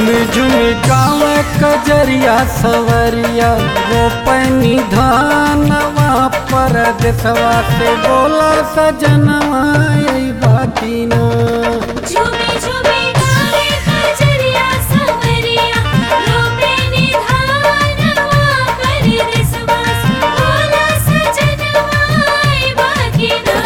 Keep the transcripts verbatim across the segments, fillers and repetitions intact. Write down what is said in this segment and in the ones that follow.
झुम गाँव कजरिया सवरिया रोपनी धानवा पर देसवा से बोला सजनवा यही बाकी ना। झूमी झूमी गावे कजरिया सवरिया रोपनी धानवा पर देसवा से बोला सजनवा यही बाकी ना।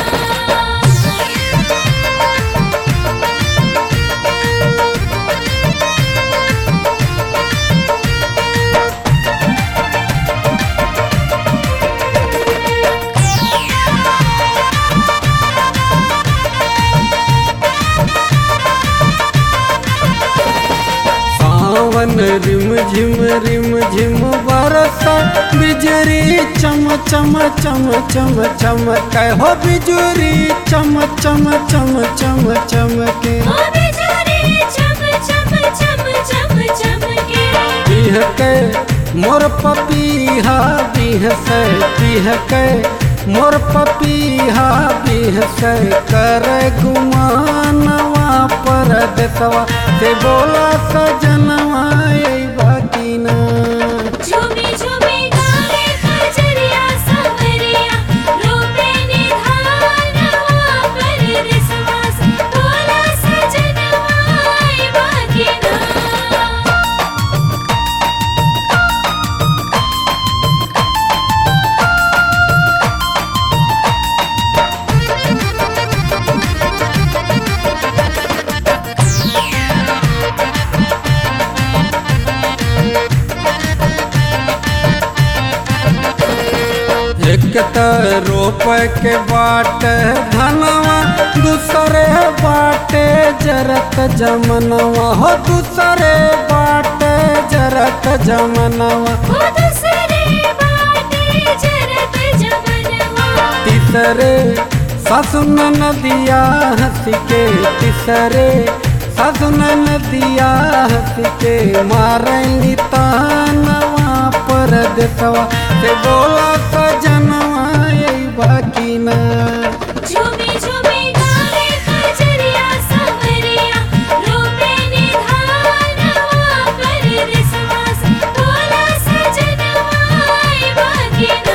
सावन रिम झिम रिम झिम बरसा बिजली चम चम चम चम चम कहो बिजुरी चम चम चम चम चम के ओ बिजुरी चम चम चम चम चम के बिह के मोर पपीहा बिह से बिह के मोर पपीहा बिह से कर गुमानवा पर देसवा से बोला सजनवा यही बाकी ना। झूमी झूमी गावे कजरिया सवरिया रोपनी धानवा पर देसवा से बोला सजनवा यही बाकी ना। एक त रोप के बाट धनवा दूसरे बाटे जरत जमनवा हो दूसरे बाटे जरत जमनवा ओ दूसरे बाटे जरत जमनवा तीसरे ससुन नदिया हंस के तीसरे ससुन नदिया हंस के मारेंगी तानवा पर देसवा से बोला सजनवा यही बाकी ना। झूमी झूमी गावे कजरिया सवरिया रोपनी धानवा पर देसवा से बोला सजनवा यही बाकी ना।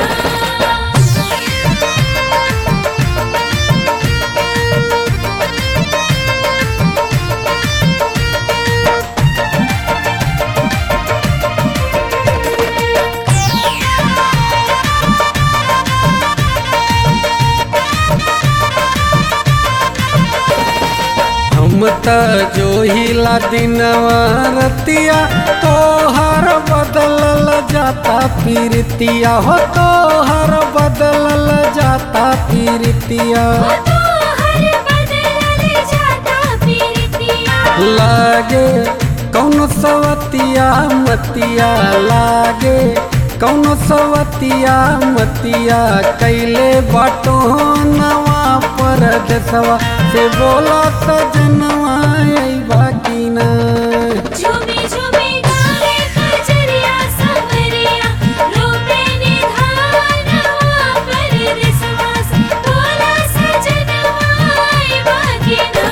हम त जो हिला दिनवा रतिया तोहर बदलल जाता पीरतिया हो तोहर बदलल जाता पीरतिया ओ तोहर बदलल जाता पीरतिया लागे कौन सवतिया मतिया लागे कौन सवतिया मतिया कैले बाटो नवा पर देसवा से बोला सजनवा यही बाकी ना। झूमी झूमी गावे कजरिया सवरिया रोपनी धानवा पर देसवा से बोला सजनवा यही बाकी ना।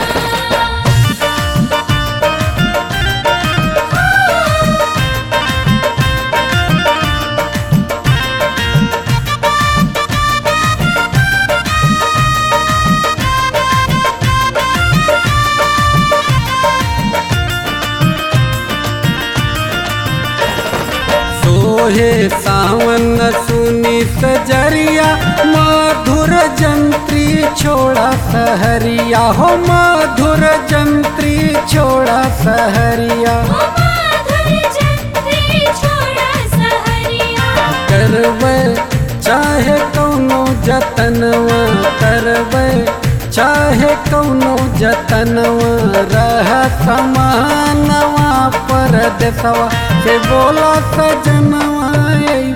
सोहे सावन सुनी सजरिया मधुर जंत्री छोड़ा सहरिया हो मधुर जंत्री छोड़ा सहरिया ओ माधुर जंत्री छोड़ा सहरिया करबे चाहे कौनो जतनवा करबे चाहे कौनो जतनवा रह समानवा पर देसवा से बोला सजनवा यही